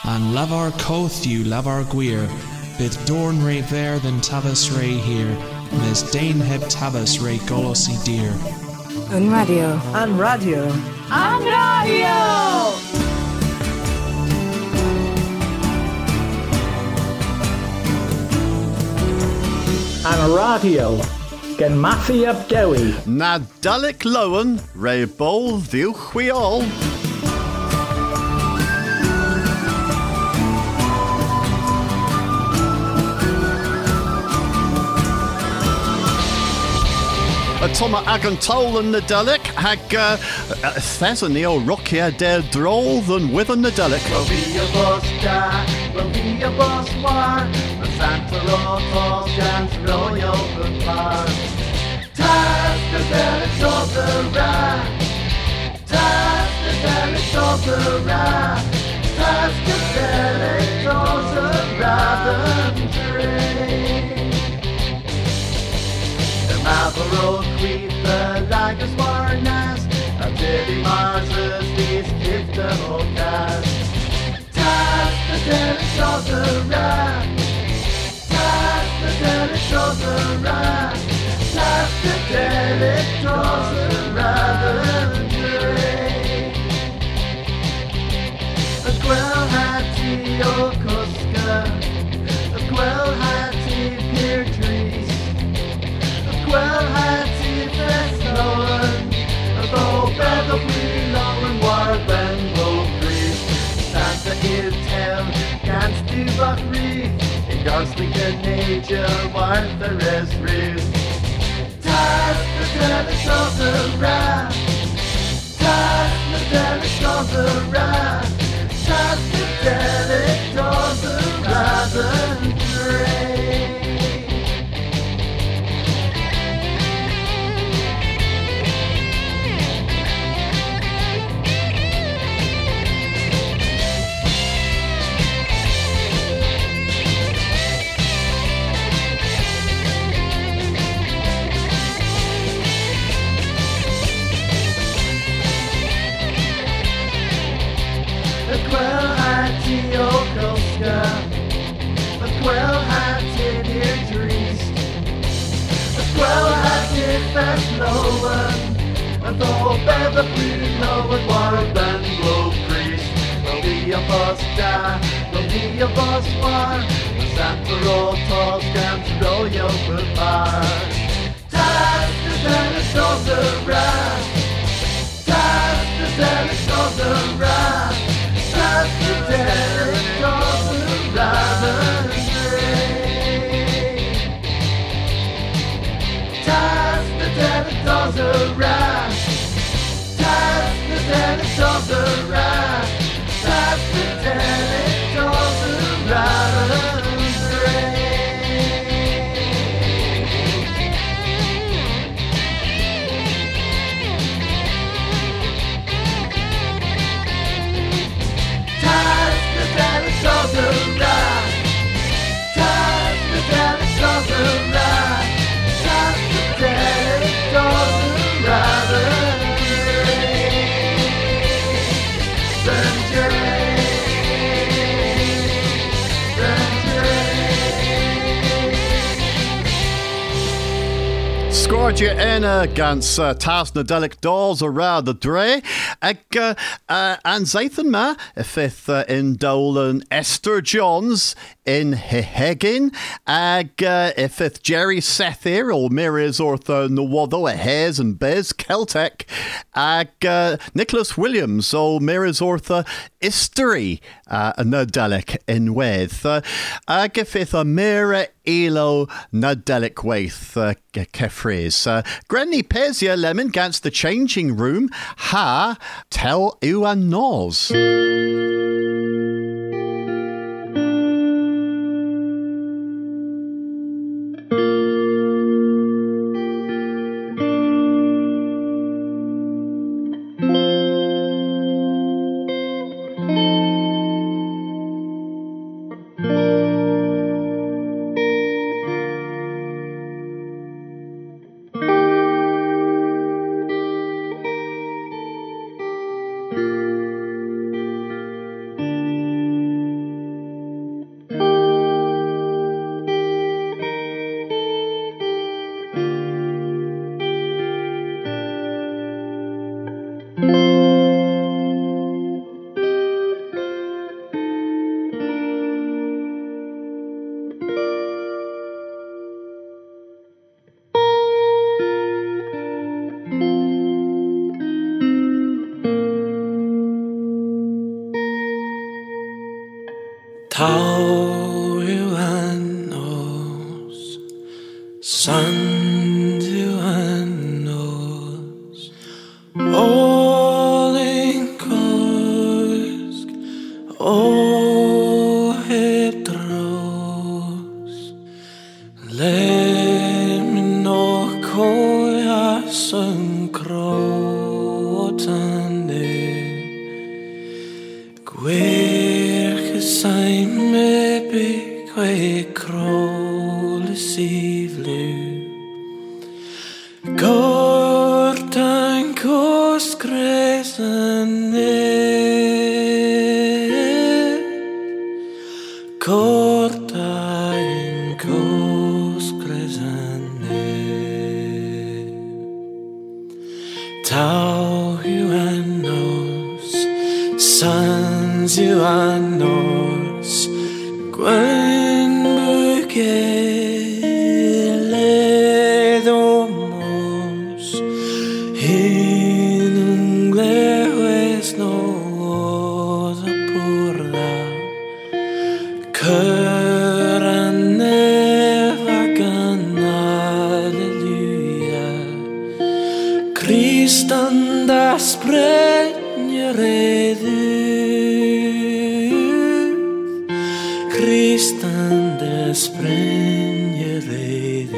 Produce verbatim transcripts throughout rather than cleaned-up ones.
and lavar coth you lavar guir, bid dorn re ver than tabas re here, mes dane heb tabas re golosi dear. Un radio. An radio. An radio! An radio. Gen Matthew ab Dewi. Nadolig Lowen, re bol ddiwch wi ol. Toma agan tol yn Nadolig, hag thes yn neo rocia der drol than with yn Nadolig. We'll be a bus da, we'll be a bus war, the Santa Rotos Jans Royal Bar. Tas the Derek of the Ra, Tas the Derek of the Ra, Tas the Derek of the Raventry. Mavro Queeth the Lagus Warnas, a Diddy Marses, these kids the Hokas. Tas the Derek of the Ra, Tas the Derek of the Ra, Tas the Derek of the Raventry. A Gwel Hattie o Cusca, a Gwel Hattie Pear Trees. Well, Hattie Feslowen, though Bethel Lowen war Ben Low Priest, Santa Iltel, Gans du Buckreef, in Garsly Nature, Wartha Resreef. Tas the Dennis of the Ra, Tas the Dennis of the Ra, Tas the Dennis of the Raventry. Well, Hattie Okoska, a Quell Hattie near Dreest, a Quell Hattie Feslowen, and the whole bed of Blue Lowen war Ben Blow Priest. Will be a bus da, will be a bus war, the Santa Rotos Gans Royal Bar. Tas the Dennis of the Ra, Tas the Dennis of the Ra. Tas the Derek of the Raventry. Tas the Derek of the Ra, Tas the Derek of the Ra, Tas the Derek of the Raventry. Tas the Derek of the Ra, Tas the Derek of the Ra, Tas the Derek of the Raventry. Raventry. Scored je ena gans uh, Tas Nadolig dolls around the dre. Ag uh, uh, an zaithan ma fifth uh, in Dolan Esther Johns in Hehegin. Ag uh, fifth Jerry Sethir or Miris Ortho Nawado a Hares and Bez Celtic. Ag uh, Nicholas Williams or Miris Ortho History uh, Nadolig in Weth. Uh, ag fifth a Mira Elo Nadolig Waith uh, Kefris. Uh, Granny Pezia Lemon gans the changing room. Ha tell you a nos. Tau yw anos, sand yw anos, all in cosg, o hedros, le min o coias yn crotande, gwir cysau me be gwe crol y sifliw, gorda'n cos gres yn neb, gorda'n cos gres yn neb. Tau yw anos, sans yw anos, gwen bwgelydd o mos, hyn yn glewys nod y bwrda, cyr a nef ac yn alleluia, Christ yn dasbrenir eddydd, Christ yn dasbrenir eddydd.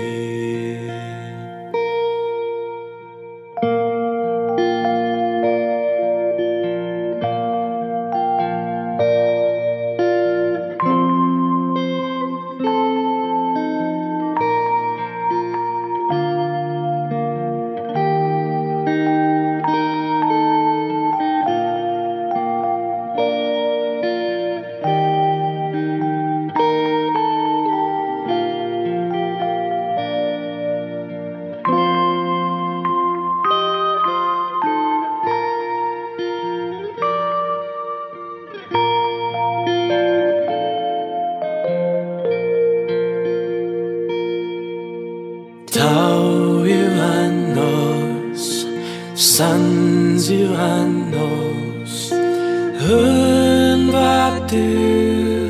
Tau yw anos, sans yw anos, hyn fadw,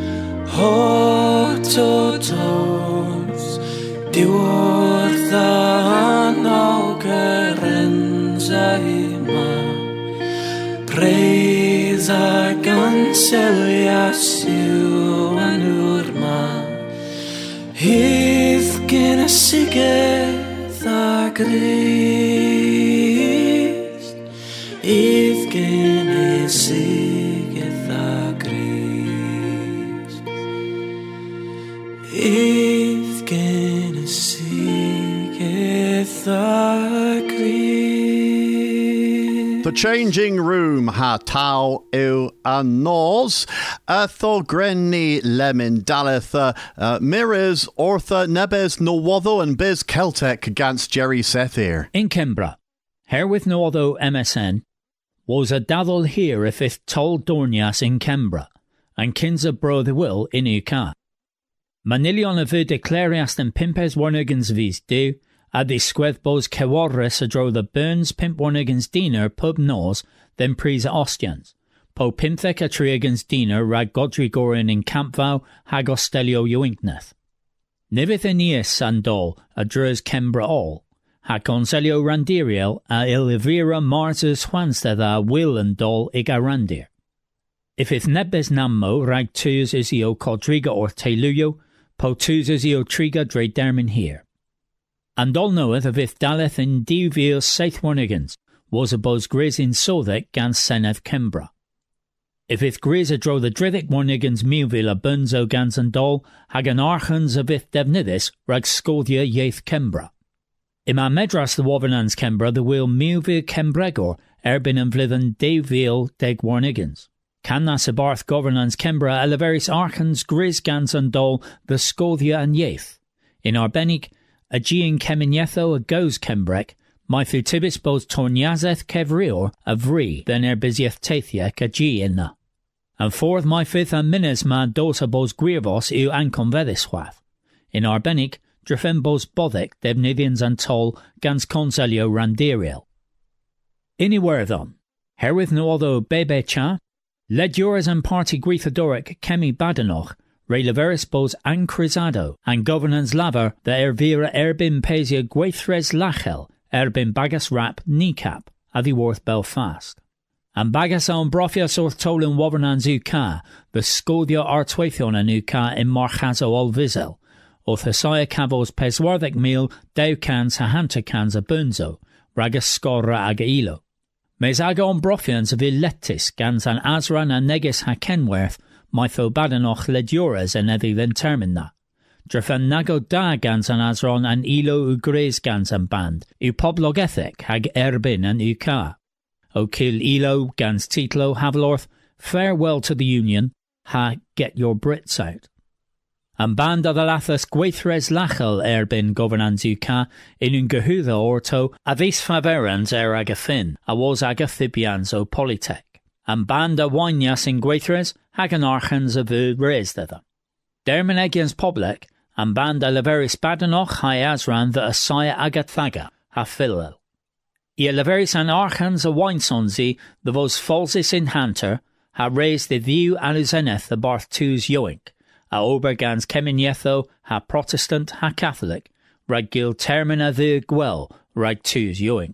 hot o tos, diwrth a nog yr enza yma, preis a ganselias yw anwr ma, hydd gen y sigedd a Grist, hydd gen y sigedd a Grist, hydd gen y sigedd a Grist. The Changing Room ha tau yw a nos, a tho grenni lemon daleth uh, uh, mirrors ortha nebes nowoddo and biz Celtic against Jerry Sethir. In Kembra, herewith nowoddo M S N, was a daddle here if it told Dornias in Kembra, and kinsa bro the will in Uka. Manilion a vu declariast and pimpes warnigans vis do, a di squethbos kewarres a dro the burns pimp warnigans diener pub nos, then pries ostians. Po pimthec a triagans diener rag godri gorin in campvow hag ostelio uinkneth. Nivith Aeneas andol a drus Kembra all, ha conselio randiriel a ilivira marsus Juansteda will and dol iga randir. If ith nebes nammo rag tuus isio codriga or teluyo, po tuus isio triga dre dermin here. And all knoweth of if daleth in divil saith warnigans, was a bos gris in sodec gans seneth Kembra. If ith gris a dro the drithic warnigans milvil a bunzo gans and dol, hag an archans of ith devnidis rag scodia yeth Kembra. Ima medras the wovernans Kembra the will milvil Kembregor erbin and vlithen devil deg warnigans. Can na se barth governans Kembra eleveris archans gris gans and dol the scodia and yeth. In Arbenig, a Gian Keminyetho a goes Kembrek, my futibis bos torniazeth kevrior a vri, then erbizieth tethiek a Gienna. And forth my fifth and minnes ma dosa bos gwirvos eu anconvediswath. In Arbenig, drefem bos bodek debnidians and toll gans conselio randiriel. Iniwerthon, herewith no other bebe cha, Ledjuras and party Gwythadoric Kemi Badenoch, Re Leveris Bos Ancrisado, and governance laver the Ervira Erbin Pesia Gwythres Lachel, Erbin Bagas Rap Kneecap, Adhiworth Belfast. And Bagas on Brofias Orth Tolan Wobernans Uka, the Scodia Artwathion and Uka in Marchazo Olvizel, or Thesaya Cavos Peswarthik Meal, Deukans Hahantakans a Bunzo, Ragas Scorra Agailo. Mes aga on Brofians of Iletis, Gans and Azran and Negus Hakenworth, Mytho Badenoch Leduras and Ethi then Termina. Drefan Nago Da Gans and Azron and Ilo Ugres Gans and Band, U Poblogethek Hag Erbin and Uka. O kill Elo, Gans Titlo, Havelorth, farewell to the Union, ha get your Brits out. And band of the Lathas Gwythres Lachel Erbin governans Uka, in un Gehuda orto, avis faverans er agafin, a was agathibians o Polytech. And band of Wanyas in Gwythres, hagan archans of u Resdether. Derminegians Public, and band of Leveris Badenoch hi Azran the Asaya Agathaga, ha Philel. Ie Leveris and archans of Winesonzi, the vos falsis in Hunter, ha raised the view aluzeneth the Barth twos Yoink, a Obergans Keminyetho, ha Protestant, ha Catholic, rag gil termina the Gwell, rag twos Yoink.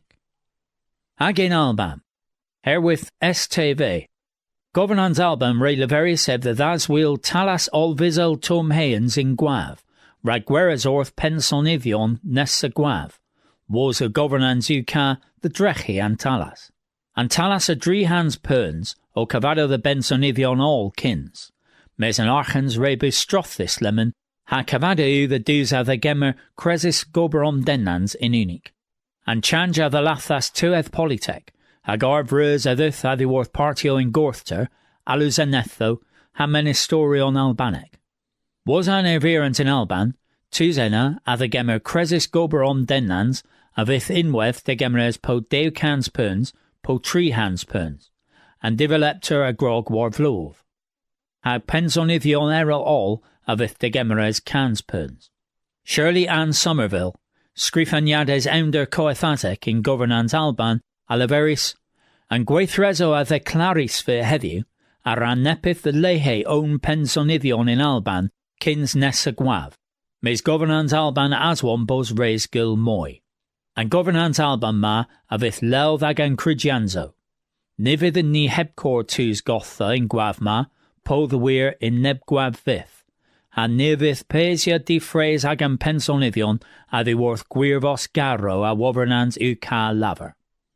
Agin Alban, herewith S T V. Governans Alban re Leveris ev the thas wheel talas olvizel tom hayens in Guav, rag gueras orth pensonivion nessa Guav, was a governans Uka, the Drechi and Talas. And Talas a drehans perns, o cavado the bensonivion all kins. Mes an archans rebus strothis lemon, ha cavado the duza the gemmer cresis goberom denans in unique. And chanja the lathas tueth Polytech, ha garvrus aduth adhiworth partio in Gorthter, aluzenetho, ha menistorion Albanic. Was an ervirant in Alban, tuzena a the gemmer cresis goberom denans, avith inweth the gemmeres po deukans perns, po trehans perns, and developter a grog warvlov. Ha pensonivion errol all avith de gemmeres cans perns. Shirley Ann Somerville, scrifaniades eunder coethatek in governans Alban, alaveris, and Gwythreso a the claris vir heddiw, a ran nepith the lehe own pensonivion in Alban, kins nessa Guav, mes governans Alban aswon bos res gil moi. And governans Alban ma avith lel thagan crigianzo. Nivid ni hebcor tus gotha in Guav ma, po the weir in neb Guav vith. And nivith pesia di phrase agan pensonivion adhiworth gwirvos garro a wovernans uka laver.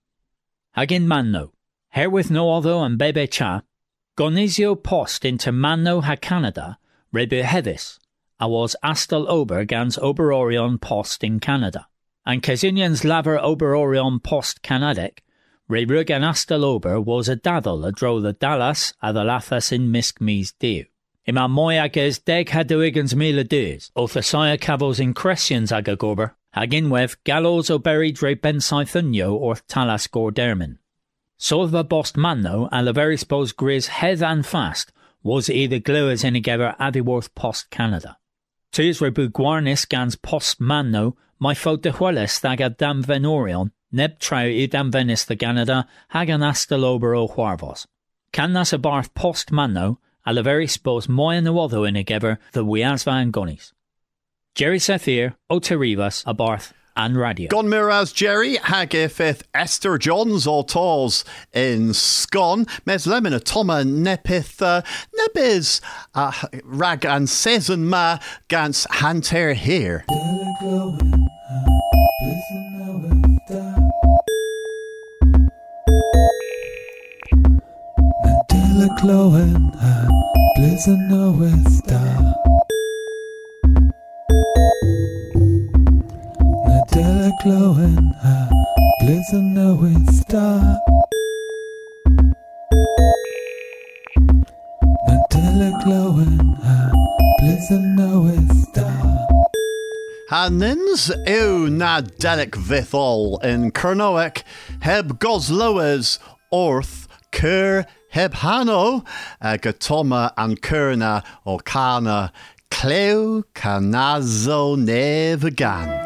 Agin manno, herewith no otho and bebe cha, gonisio post into manno ha Canada, rebu hevis, a was astal ober gans oberorion post in Canada. And Kesinians laver oberorion post Canadic, re rugan astal ober was a daddle a dro the Dallas a the lathas in misk mis diu. Ima moyages deg haduigans mila dues, o thesaya cavos in crescians agagober, haginwev gallows o buried re bensaithunio or talas gordermin. Solva bost manno a la very spose gris head and fast was either gluers in together adhiworth post Canada. Tus rebu guarnis gans post manno my faute de hueles thagad dam venorion, neb trau i dam venis the Canada hagan astalober o huarvos. Can nas a barth post manno a la very spose moya no otho in together the wiasva and gonis. Jerry Sethir, o terivas a barth and radio. Gon miraz Jerry, hag ifith Esther Johns or Tors in Scon, mes lemon a toma nepith uh, nebiz uh, rag and season ma gans hanter here. Nadella glowing, blizzing no westa. Nadella glowing, blizzing no westa. Nadella glowing, blizzing no westa. Hanins ew na delic vithol in Kernoek, heb gosloes orth ker heb hano, agatoma and kerna or kana, cleo canazo nevegan.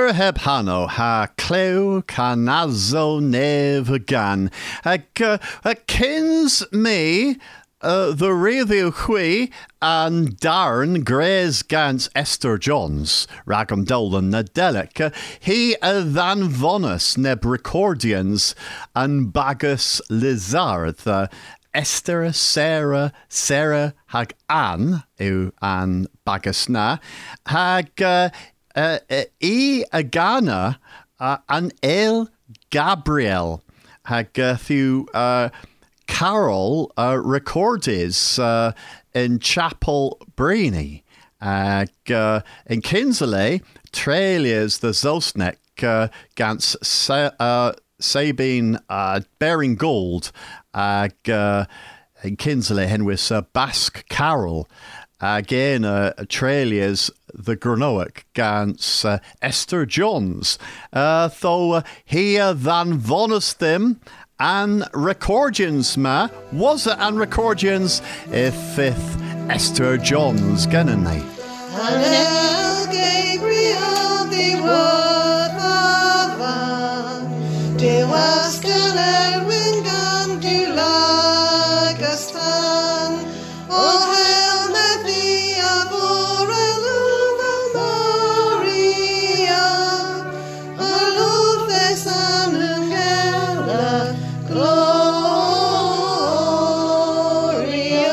Steer heb hano ha clew canazo neve gan. Ag uh, kins me uh, the review hui and Darren Grays Gans Esther Johns ragam dolan na delic. Uh, he a than vonus neb recordians and bagus lizard. Uh, Esther, Sarah, Sarah hag Ann, yw Ann bagus na, hag uh, uh, uh, e agana uh, an El Gabriel hag uh, few uh, Carol uh, recordis uh, in Chapel Breeny. Hag uh, in Kinsley, Trelias the Zosnek uh, gans sa- uh, Sabine uh, bearing gold. Ag uh, in Kinsley henwys uh, Basque Carol again uh, Trelias the Granoic gans uh, Esther Johns uh, though uh, here than vonus them and recordians ma was it and recordians if if Esther Johns gananay. And El Gabriel the word of de was galer wingan du lagastan o hail Maria Borelova Maria Alufes Angela Gloria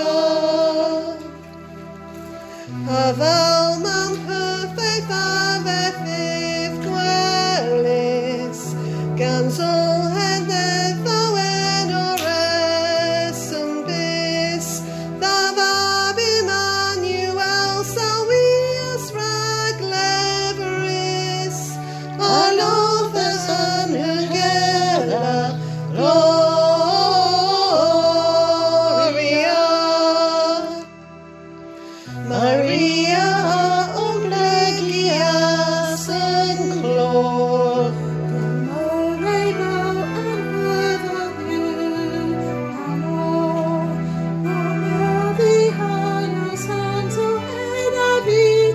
Havel man perfect ave fifth dwellis Gans all had the foen or resum bis Davab Emmanuel Sawias ragleveris Alofes Angela Gloria Maria oblegias en clor Moreno and without you Amor Amor behind us hands of David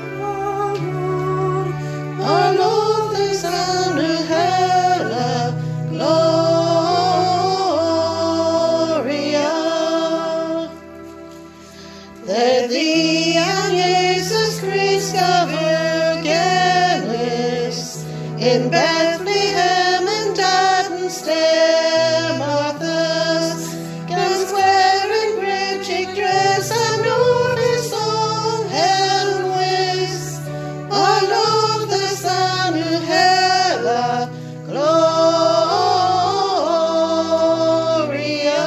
Amor Alofes Angela Gloria There thee and Jesus Christ of Virginis in Bethlehem and Darden stair Martha's Gans wearing bridging dress and Norvis on Helwis all of the Son who Hela Gloria.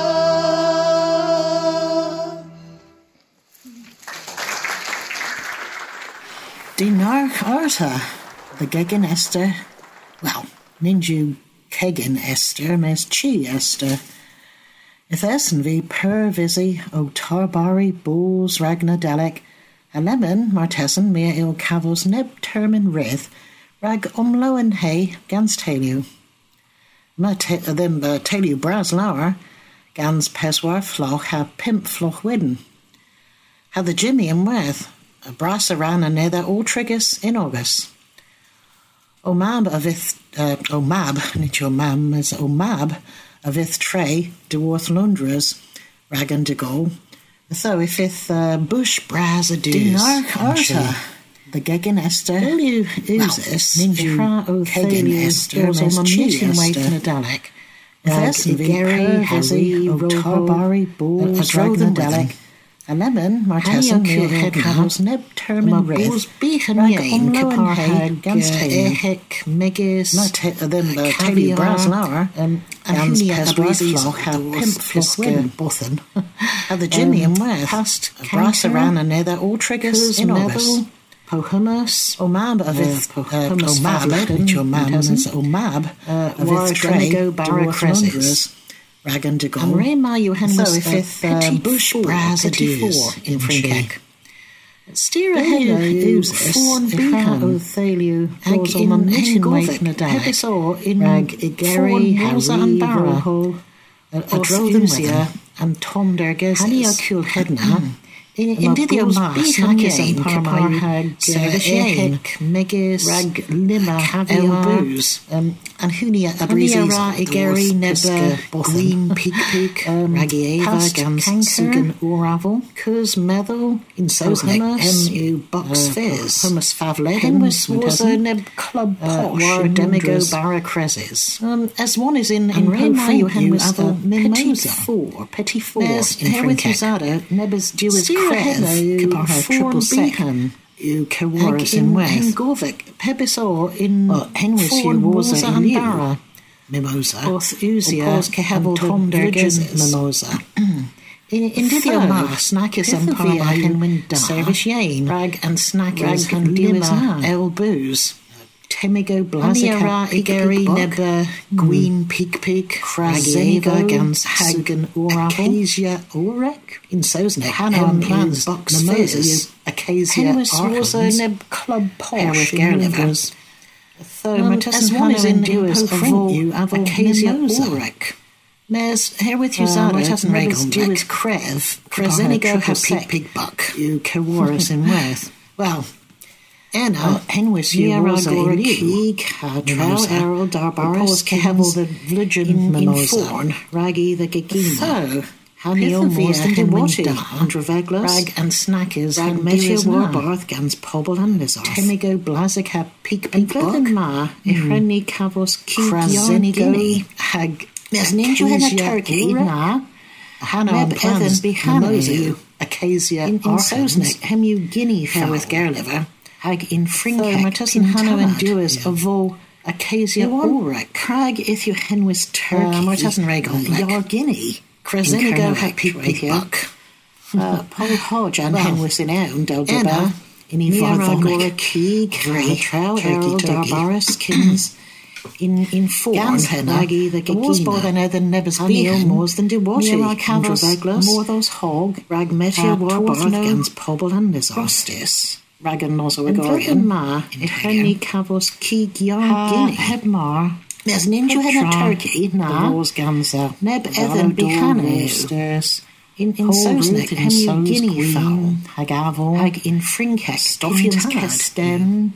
Dinar Arta, the Gegan Esther, well, Ninju Kegan Esther, mes Chi Esther. If Essen vi per visi o Tarbari Bulls Ragna Dalek, a lemon Martessen mea il cavos neb termin rith, rag umlo and hay gans telu. Ma te- them uh, telu bras lauer, gans peswar floch ha pimp floch widden. Ha the Jimmy and worth. A brass around another all triggers in August. O mab of ith, uh, o mab, not your mam, as o mab of ith tray, de worth Lundras, ragan de go. So if ith uh, bush bras a dinar arta, the Gegan Esther, will you use this? Ninja o Kegan Esther, as my meeting weight in a Dalek. If Gary, Hazzy, o Tarbari, Bulls, Ragna Dalek. A lemon, Martessen, mea headhouse, neb termin rith, rag umlo and hag, gans ehek, megis, them the telu bras lauer, and gans peswas floch, ha pimp floch win, bothen. Ha the Jimmy and worth, past, brass around another, all triggers in August. Pohumus, o mab of ith, o mab, and your mam, o mab, of ith tray, baracresis. Ragan de Gaulle. And Rema Johannes so if uh, bush bras a four in Frinkek. Steer ahead of Fawn Beacon o Thaliu ag in Hengovic Hebisaw in Rag Igeri Harry Roho a Drothensia and Tom Derges Hani Akul Hedna In Indio Mas, Snackers and Parmahag, Service Yain, Megis, Rag Lima, Caviar, Booze, and Hunia Abrizi, Igeri, Neba, Green, Peak Peak, Raggy Ava, Gans, Sugan, Oravel, Kuz, Methyl, in Sosnek, M U Box Fizz, Hummus Favlet, Henwas was a Neb Club Posh, Demigo Barra Creses. As one is in in Rainfree, Henwas Petit Four, Petit Four, in Frinkek, Nebas Jewish Krev, Kapaha Triple Second. You Kawaras in West. Gorvik, Pebisor in Henwis, you was a Barra. Mimosa. Both Uzia, Kehabel, Tom Dergizes. Mimosa. In Didio Ma, Snackers and Parma, Henwin Da. Service Yain. Rag and Snackers and Lima, El Booze. Temigo, Blazica, Igeri, Neba, Gween, Peak Peak, Krazega, Gans, Hagan, Acacia, Orek, in Sosnek, Hannah and Plans, Box Fizz, Acacia, Arkhams, Neb Club Posh, Gerlivers, Thermatus and Hannah in Duas, Avol, Acacia, Orek. Mes, here with you, Zada, Nebas Duas, Krev, Krezenigo, Peak Peak Buck, you Kawaris in Worth. Well, Anna, Henwis, you was a league, Trell, Errol, Darbaris, Kevel, the Vligen, Mimosa, Raggy, the Gagina, So, Hanio, Morstan, Dewati, Andraveglas, Rag and Snackers, Rag, Metia, Warbarth, Gans, Pobble, and Lizard, Temigo, Blazica, Peak, Peak, Buck, Ma, Ireni, Cavos, Krazenigo, Hag, There's Ninja in a Turkey, Na, Hannah, Evan, Bihano, Acacia, in Sosnek, Hemu, Guinea, Fair with Gerliver. Hag in Frinkek, in Hanno and Duas, Avol, Acacia, Orek, Crag, Ithu, Henwis, Turkey, Martasan Regon, Yargini, Krezenigo, Peak Peak Buck, Paul Hodge, and Henwis in Eun, Deldeba, in Ivarvonik, Keeg, Trell, Errol, Darbaris, Kins, in in Forn, Nagi, the Gagina, was more than other Nebas Beacon, more than Dewati, Andraveglas, more those Hog, Rag Metia, Warbarth, Gans, Pobble, and Lizardis. Ragan Nosogorian Ma, Henny Cavos Keeg Yargini, Hebmar, there's Ninja in Turkey, Na, Wars Ganza, Neb Evan Bihanes, in Sosnek, Hemu Guinea Fowl, Hagavo, Hag in Frinkek, Stoffians Casten,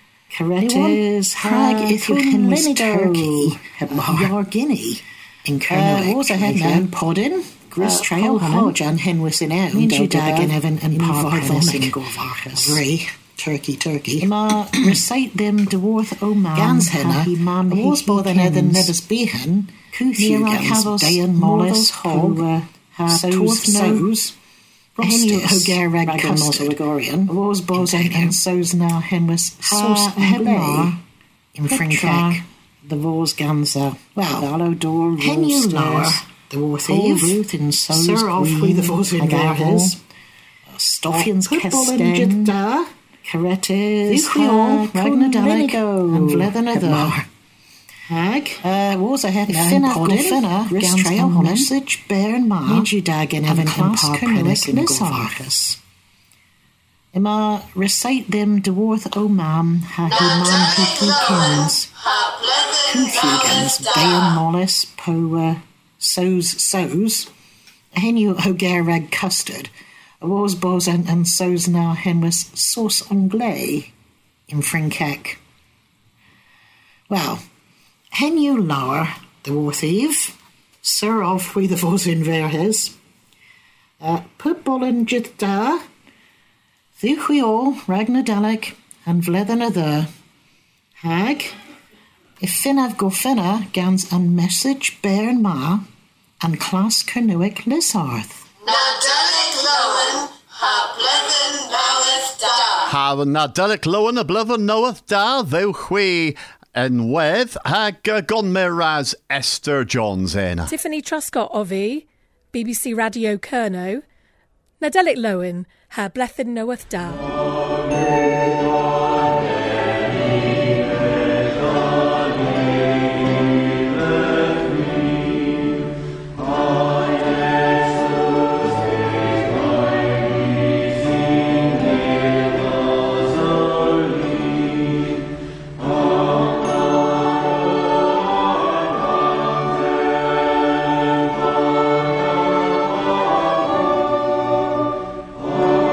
Caretes, Hag Ithu Henwis Turkey, Hebmar, Yargini, in Kernoek, was a head now, Podin. Gris Trail, Hodge, and Henwis in Eun, Ninja Dagan, Evan, and Parvonik, Vree, Turkey, Turkey. Ima recite them Dwarth Oman, Ganshenna, was more than Evan Nebas Behan, Kuthugans, Dayan Mollis, Hog, Sows, Sows, Henu Hogar Rag Custard, was Bosan, and Sows now Henwis, Sauce Hebmar, in Frinkek, the Vors Ganza, well, Valodor, Henu Lower. The War Thief, Ruth in Sir Alfrey the Vos in Garhis, Stoffians Kesten, Caretes, Ragnadalic, and Vlethanather. Hag, was a head now, Podin, Gris Trail, Message, Bear and Mar, Nijudag and Evan and Parpenis in Gorvarchus. Ima recite them Dwarth Omam, Hahiman Hikikins, Kuthugans, Dayan Mollis, Poa, Sows, sows, Henu Hogar Rag Custard, Wars Bos and, and Sows now Henwis Sauce Anglais in Frinkek. Well, Henu Lower, the War Thief, Sir Alfrey the Vos in Verhes, Putbollen Jitda, Thuchiol, Ragnadalic, and Vlethanather, Hag, If Finav Gorfinna, Gans and Message, Bear and Ma, and Class Kernuic Lissarth. Nadelic Lowen, ha blithen knoweth da. Ha Nadelic Lowen, a blithen knoweth da, thou whe and weth, hag uh, gone miraz Esther Johns in. Tiffany Truscott Ovi, B B C Radio Kerno, Nadelic Lowen, ha blithen knoweth da. Oh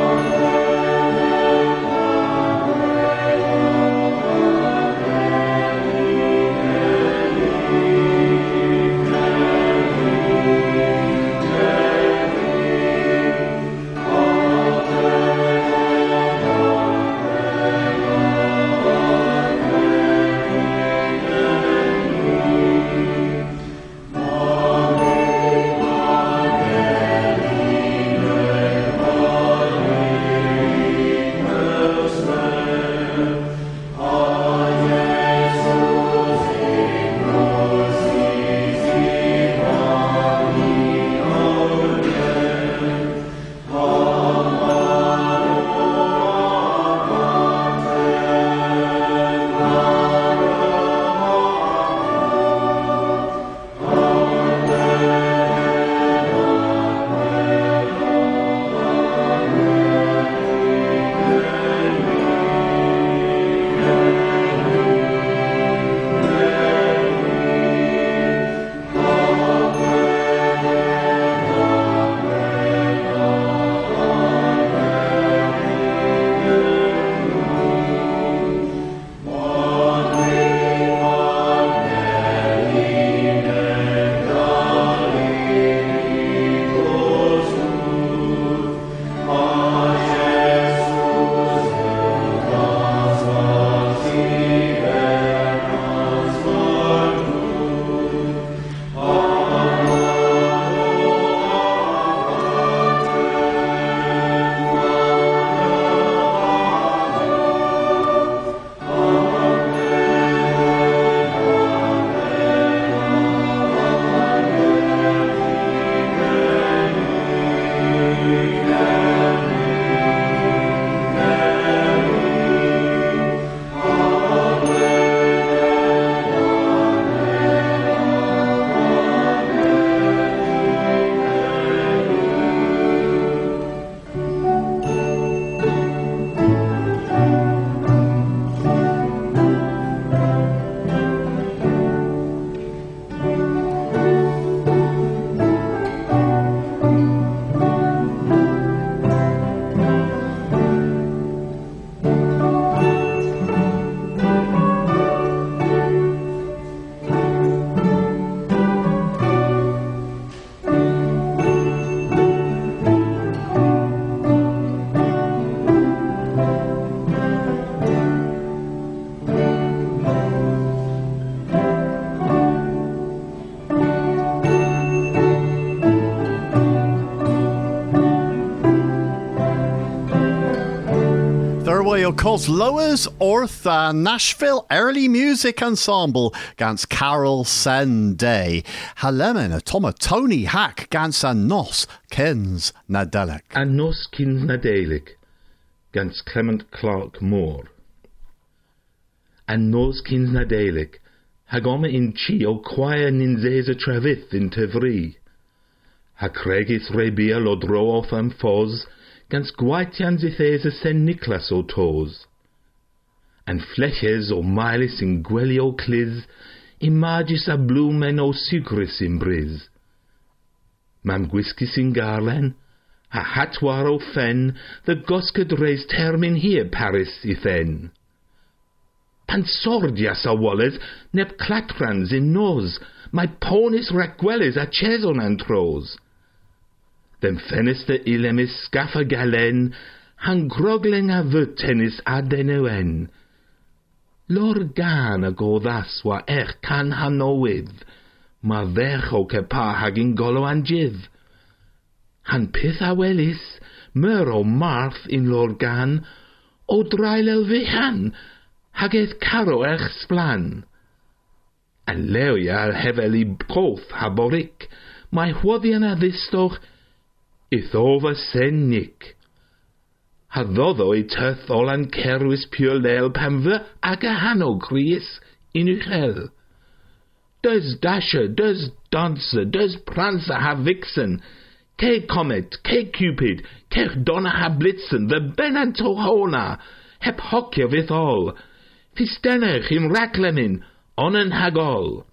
Radio Cos Lowers Orth uh, Nashville Early Music Ensemble gans Carol Sen Day. Halemen a Toma Tony Hack gans a Nos Kins Nadelic. A Nos Kins Nadelic gans Clement Clark Moore. A Nos Kins Nadelic hagoma in chi o choir ninzeza travith in Tevri. Ha cregis rebia lo dro off am fos gans gwaitians ithesa sen Nicholas o tos. And fleches o milis in gweli o cliz, imagis a blumen o sucris in briz. Mam gwiskis in garlen, a hatwar o fen, the goscad reis termin here Paris ithen. Pansordias a walles, neb clatrans in nos, my ponis racquelles a cheson antros. Dem fenester ilemis scaffa galen, han grogling a vut tennis adenoen. Lor gan a go thus wa ech can han no with, ma vech o kepa hagin golo an jiv. Han pith a welis, mur o marth in lor gan, o drailel vihan, hageth caro ech splan. An leoia al heveli broth haboric, my hwoddian a dhistoch, ith over sen nick. Ha ddodo I tyth ol an cerwys pure leil pam fy ag a hanno gris in uchel. Does Dasher, does Dancer, does Prancer ha vixen, ke Comet, ke Cupid, ke Donna ha blitzen, the Benanto hona, hep hocia vith all, fistenech im raclemin, onen hagol.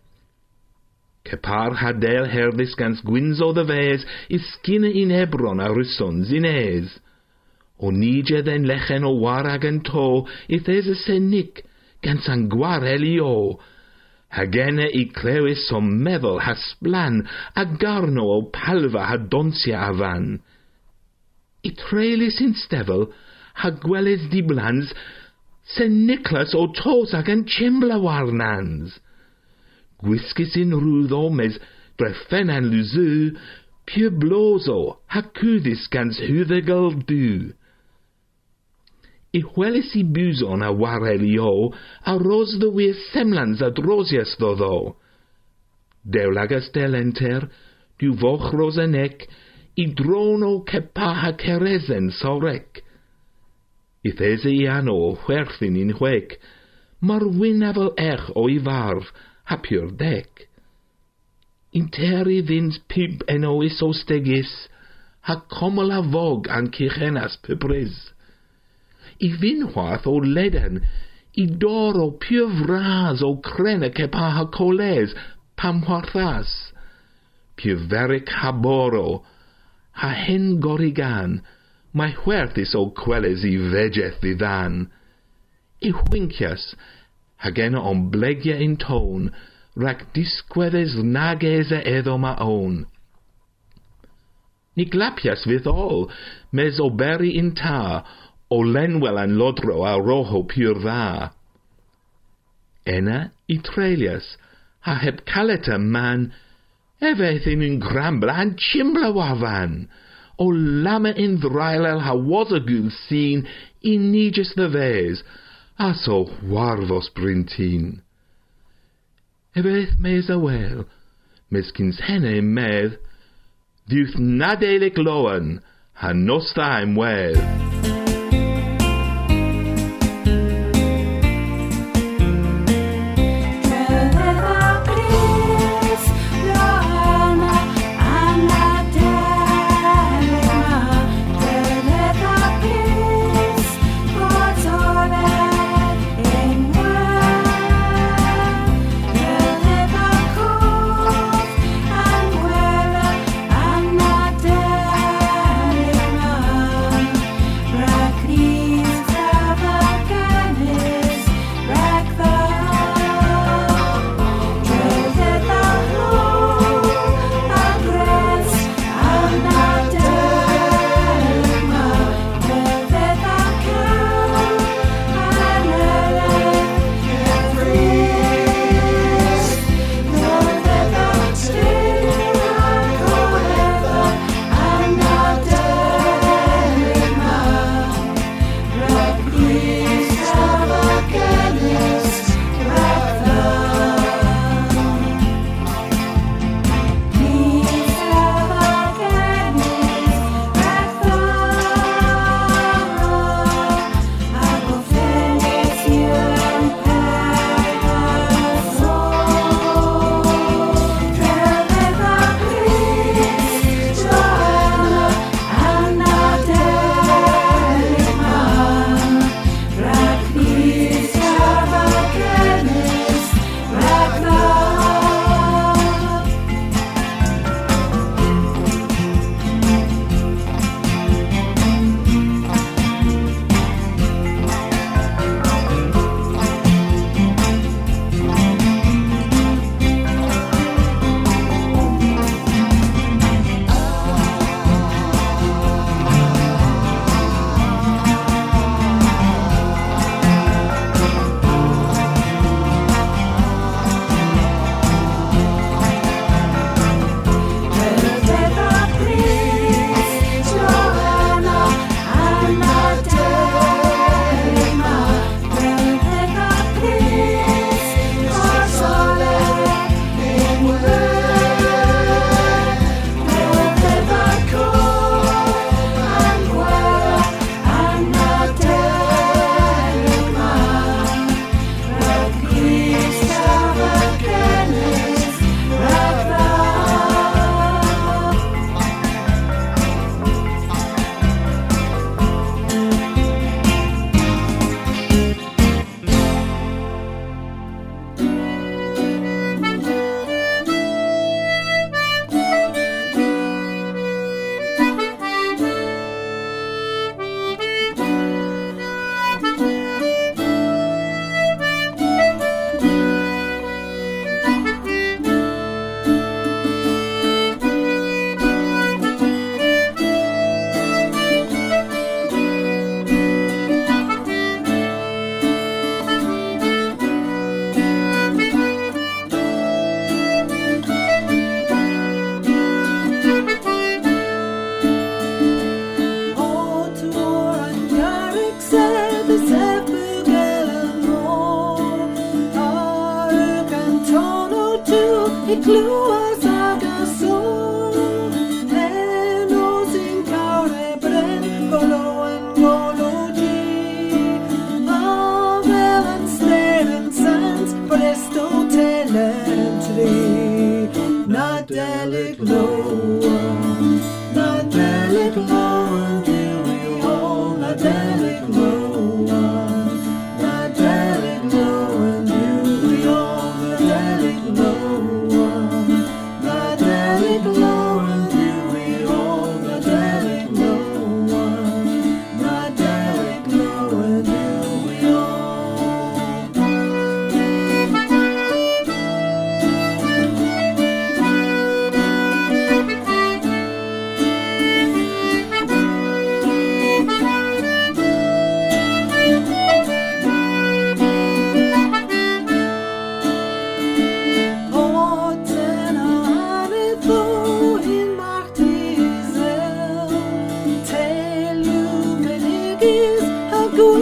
Kepar hadel herdis gans gwinzo the vees, is skinne in Hebron a russons in ees. O nije den lechen o warag en to, if there's a senik, gans an gwar elio. Hagene I clewis som meddel ha splan, a garno o palva ha donsia avan. I trailis in stevel, ha gwelis di blans, sen Nicholas o tos ag an chimbla warnans. Gwiskis in ruddo mes drefen an luzu, pure blozo, ha cudis gans hudegel du. I hwelis I buzon a warelio, a ros the weir semlans ad rosias doddo. Deulagas delenter, du voch rosenek, I drono kepaha keresen sorek. I these I ano o huerthin in huec, mar winnavel ech o I varv, ha pure dec. Interi vins pib en ois o stegis, ha comola vog an kirchenas pebris. I vinhuath o leden, I dor o pure vras o crene kepa ha coles, pam huarthas. Pure veric haboro, ha hen gorigan, my huerthis o queles I vegeth vidan. I huincias, hagena on blegja in tone, rac disquedes nagese edoma own. Niclapias with all, mes oberi in ta, o lenwel an lodro a rojo pure va. Ena I trelias, ha heb caleta man, everything in grambla and chimbla wavan, o lama in thrailel ha wazagul seen, in nigis the vase, aso warvos brintin. Ebeth mes a well, meskins henne medd, duth nadelig loan, ha nosta im well.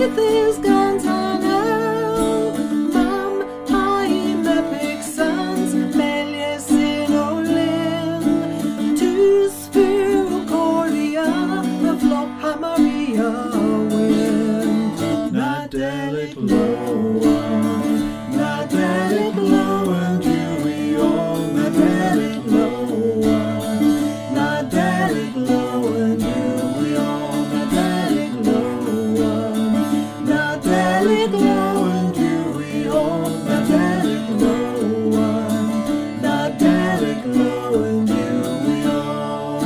is gone to now. Mam, I'm the big sons, Melius in Olin. Tus for Coria, the flock Hamaria wind. Not Delic Lowen, not Delic Lowen, do we all? Not Delic Lowen, not Delic Lowen, do we all? Not Delic Lowen, not Delic Lowen, do we all? Not Delic Lowen, not Delic Lowen, do we all?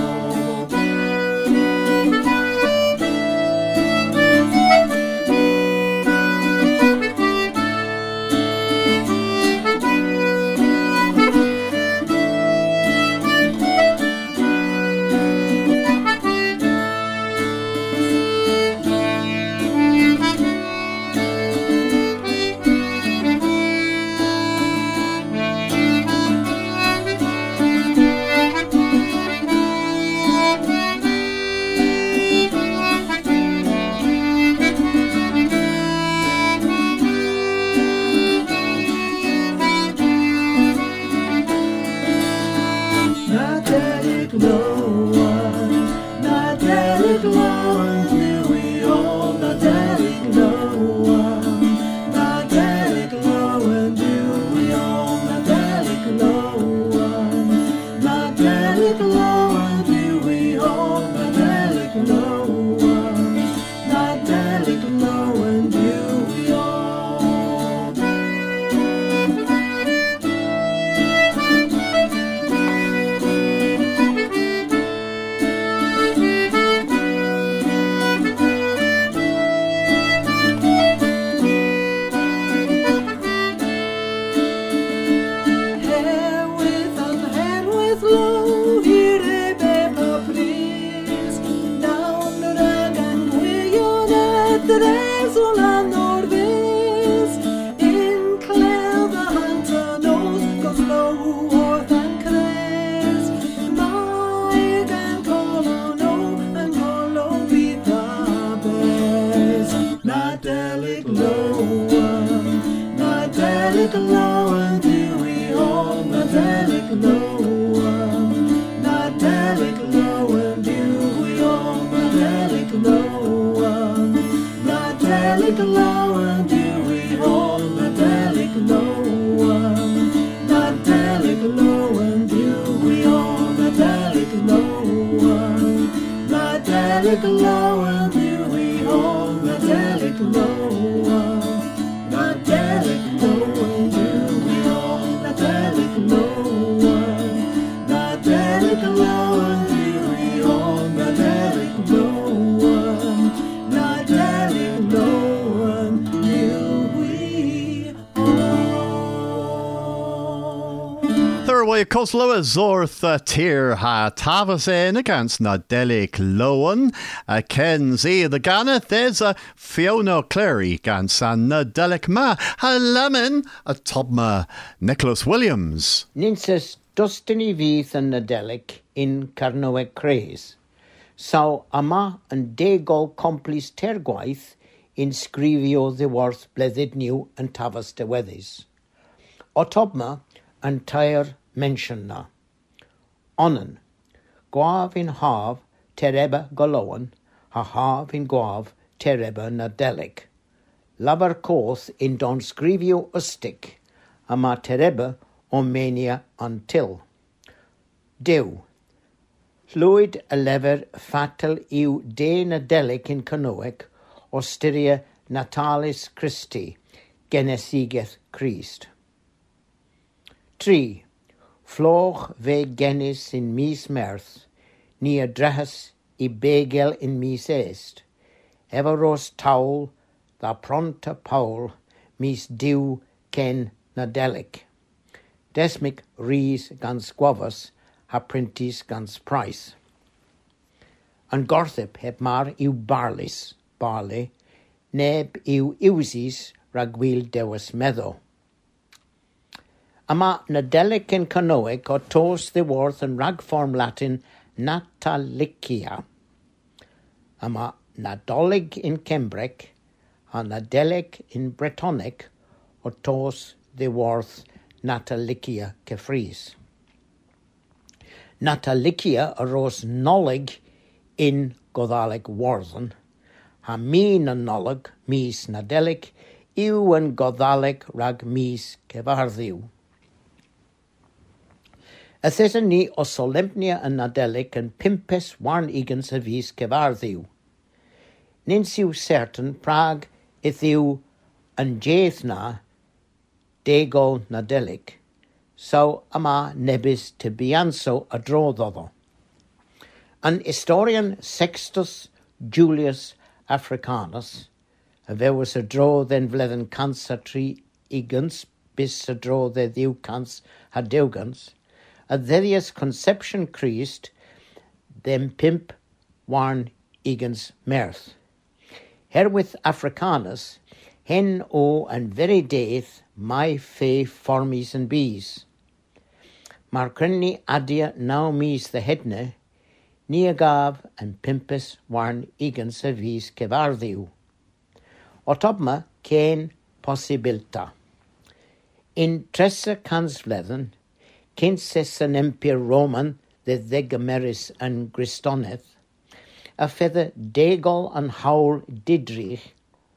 Not Delic Lowen, not Delic Lowen, do we all? Not Delic Lowen, not Delic Lowen, do we all? Not Delic Lowen, not Delic Lowen, do we all? Not Delic Lowen, not Delic Lowen, do we all? Hair with and hand with low, here a paper please. Down the rag and we on at the race on a northeast. In Clare the hunter knows, goes low, north and craze. My can call on no, and call on beat the bears. Not Delic Lowen, not Delic Lowen, do we all? Not Delic Lowen, not Delic Lowen, do we all? Not Delic Lowen, not Delic Lowen, do we all? Not Delic Lowen, not Delic Lowen, do we all? Not Delic Lowen, not Delic Lowen, do we all? Not Delic Lowen, not Delic Lowen, do we all? Not Delic Lowen, not Delic Lowen, do we all? Not Delic Lowen, not Delic Lowen, do we all? Thurway Cosloa Zorth uh, Tir Ha Tavasen against na Delic Lowen. Uh, Ken Z the Ganeth there's a Fiona Clary against uh, na Delic Ma. Ha Lemon a Tobma Nicholas Williams. Ninses Dustiny Veith and Nadelic in Carnoek Craze. So ama and Degol Complis Tergwaith in Scrivio the Worth Blethid New and Tavas de Weathers. Otobma and Tyre Mentionna. Onan. Guav in Hav Tereba Goloan. Ha Hav in Guav Tereba Nadelic. Labar Koth in Don Scrivio Ustic. Ama Tereba Omania until. Dew. Fluid a lever fatal iu de Nadelic in Canoic. Osteria Natalis Christi. Genesigeth Christ. Tree. Floch ve genis in mis merth, nia drehas I begel in mis est. Everos taul, da pronta paul, mis diu ken nadelic. Desmic ries gans guavas, ha printis gans price. An gorthip heb mar iu barlis, barley, neb iu iusis ragwil dewas meadow. Ama nadelic in canoic or tos the worth and rag form Latin natalicia. Ama nadolig in Cembric, ha Nadelic in Bretonic o tos the worth Natalicia Kefries. Natalicia arose nolig in Godalic Warthen, ha min a nolig mis Nadelic, iw and Godalic rag mis Kevarthiw. Athesa ni o Solemnia and Nadelic and Pimpes warn egan sa vis Kevarthiw. Ninsiw certain Prague ithiw and Jaethna Dego Nadelic, so ama nebis tibianso a drododdo. An historian Sextus Julius Africanus, a vewas a dro then vledden cancer tri igans, bis a dro the diwcans hadeugans, a thedius conception Christ, them pimp warn igans merth. Herewith Africanus, hen o and very death my fe formies and bees. Marcrenni adia now mis the hedne, Niagav and Pimpus warn egan sa vis Kevarthiw. Otobma cain possibilta. In tressa cansvlethen, kinses an empire Roman the Thegameris and Gristoneth, a feather Degol and Howl Didrich,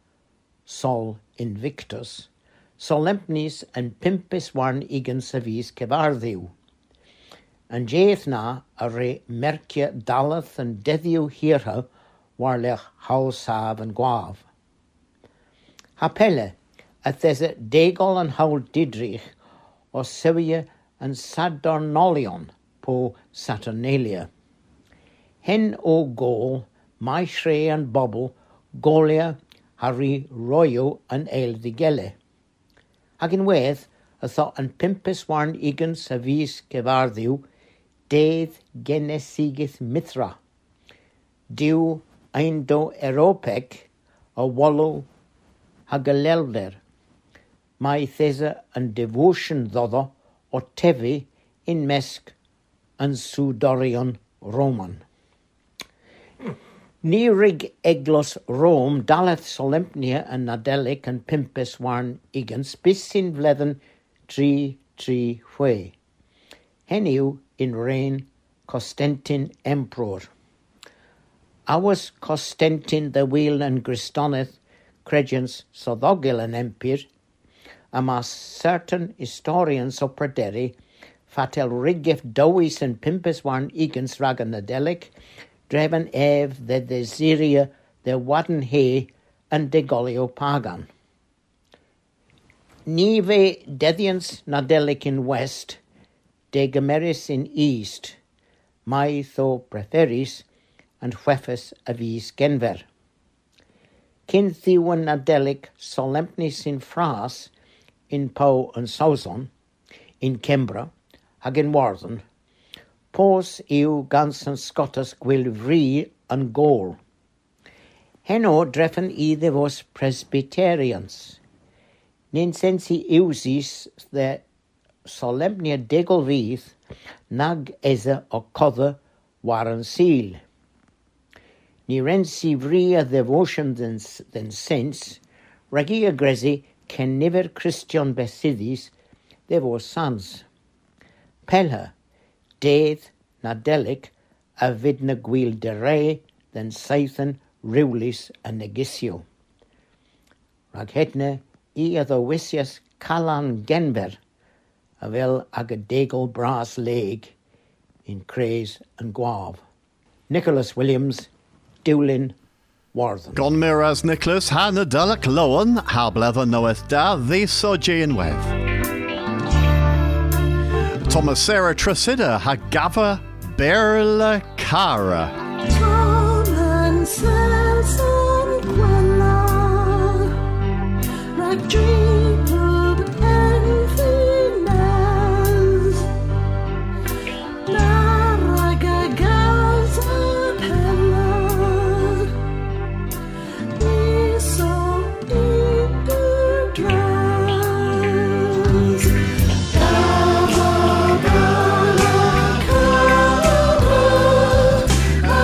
Sol Invictus, Solemnis and Pimpus warn egan sa vis Kevarthiw. And Jaethna a re Mercia Dalath and Dedhiw Hirha warlech Howsav and Guav. Hapelle a thesa Degol and Howl Didrich o Sevia and Sadornolion po Saturnalia. Hen o Gol, my Shre and Bobble, Golia, Harry Royo and El Digele. Hagin weth, a thought and Pimpus warn egan sa vis Kevarthiw, Dedd Genesigith Mithra. Diw Eindo Eropec, a Wallow Hagalelder. My thesa and devotion doddo, o Tevi in Mesk and Sudorion Roman. Ni rig eglos Rome daleth Solemnia and Nadelic and Pimpus warn egan spissin vlethen tri tri hwe. Heniu in reign Constantin Emperor. Ours Constantin the wheel and Gristoneth credence Sothogil an empire, amas certain historians of Perderi fatel rigif dowis and Pimpus warn egan sragan Nadelic, Dreven ev the Desiria the Wadden he and Degolio Pagan. Nive Dedians Nadelic in west, Degameris in east, Maitho preferis and Huefes avis Genver. Kinthiwan Nadelic Solemnis in Fras, in Po and Sauzon, in Kembra, Hagen Warthen, Pos eu gansen Scottus gwil vri and Gaul. Heno drefen either vos Presbyterians. Nin sensi eusis the Solemnia degol vith nag eza o cother waren seal. Ni rensi vria devotion than, than sense, regia gresi can never Christian besidis de vos sons. Pelha, Dedd Nadelic a vidna gwil de re than Sathan Riwlis a negisio. Raghetne I a the wisias Calan Genver a vel ag a degol brass leg in Crays and Guav. Nicholas Williams, Dewlin, Warthen. Gon miras Nicholas ha Nadelic Lowen ha blether knoweth da the so Jean Weth. Thomas Sarah Trasida ha Gava Berla Cara. Tom says on Quella, like dream of anything else. Naraga Gaza Pella, Niso into dress. Gava Berla Cara.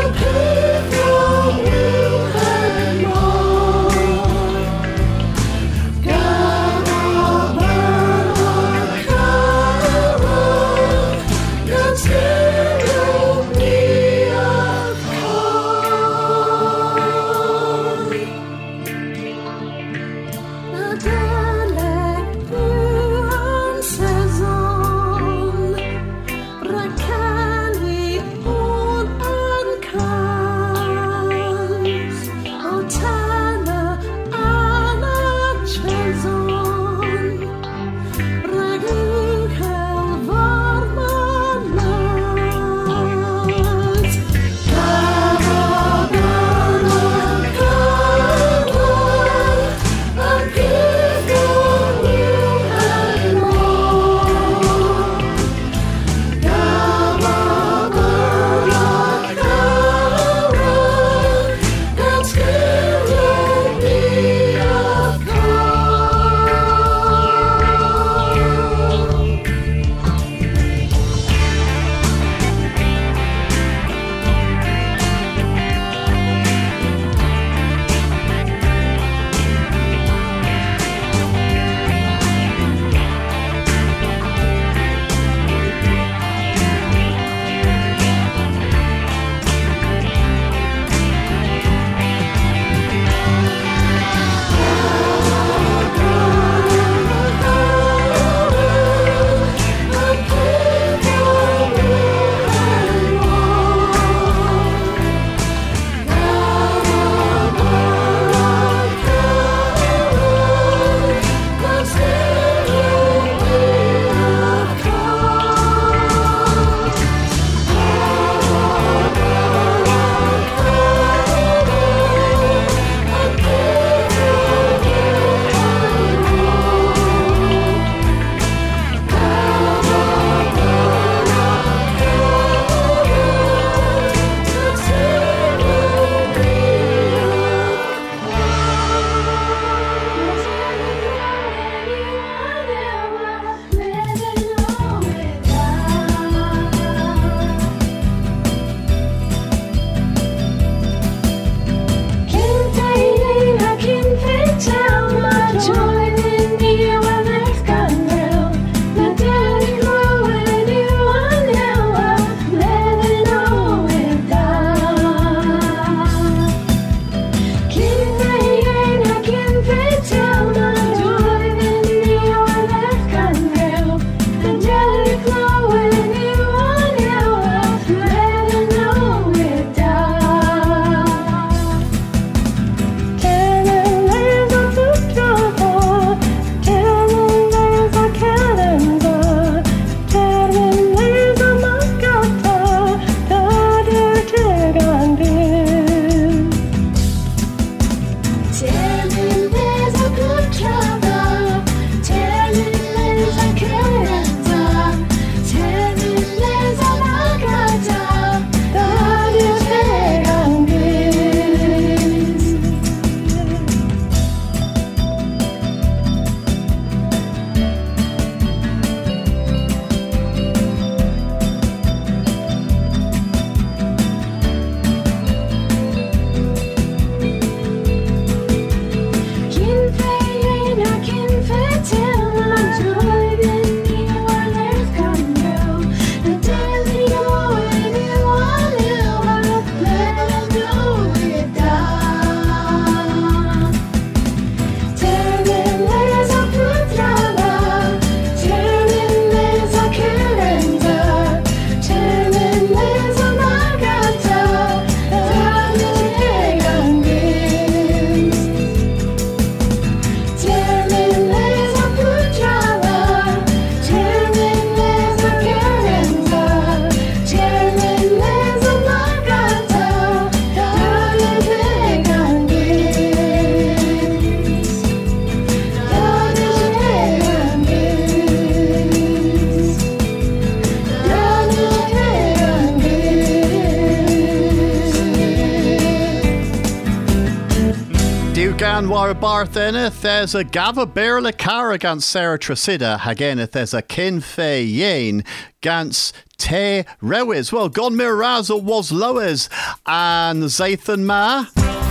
Gan war bartheneth, there's a gava bear le car against Sarah Tracida, hageneth there's a kin fe yen, gans te rewis. Well, Gon Miraza was lowes, and Zathan Ma.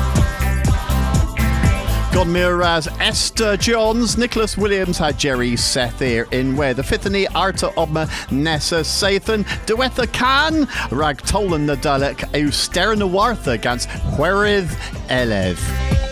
Gon Miraz, Esther Johns, Nicholas Williams had Jerry Seth here in where the Fithany Arta Obma Nessa Sathan, Duetha Khan, Rag Tolan Nadalek, Austerna Wartha against Huerith Elev.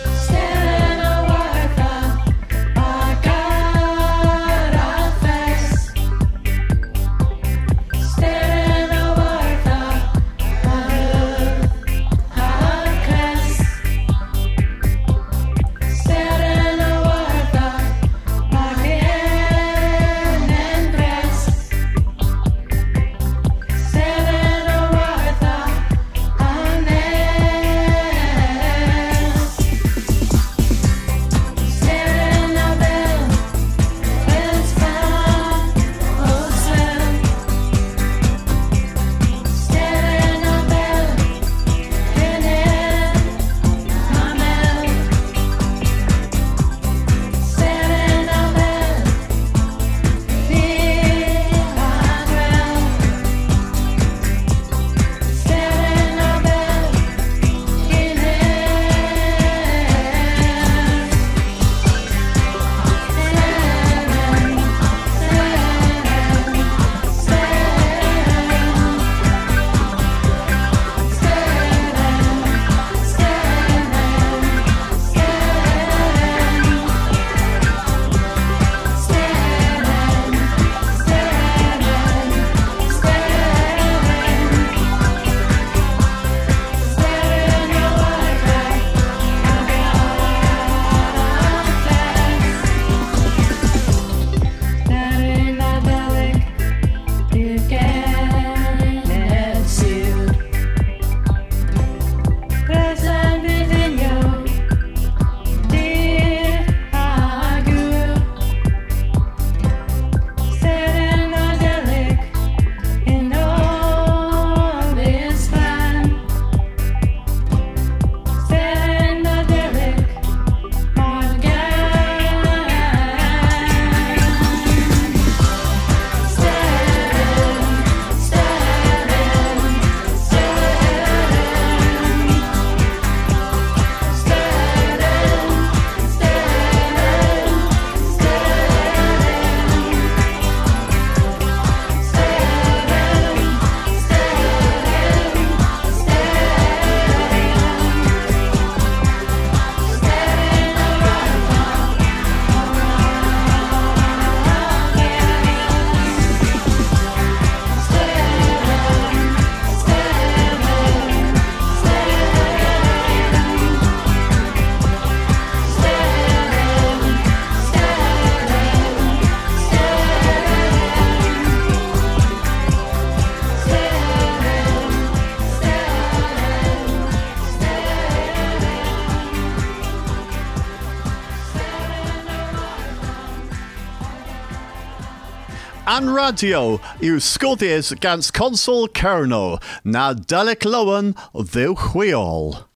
An radio yw sgwddies gans Consul Cerno, na Dalek Lowen ddiw chwiol.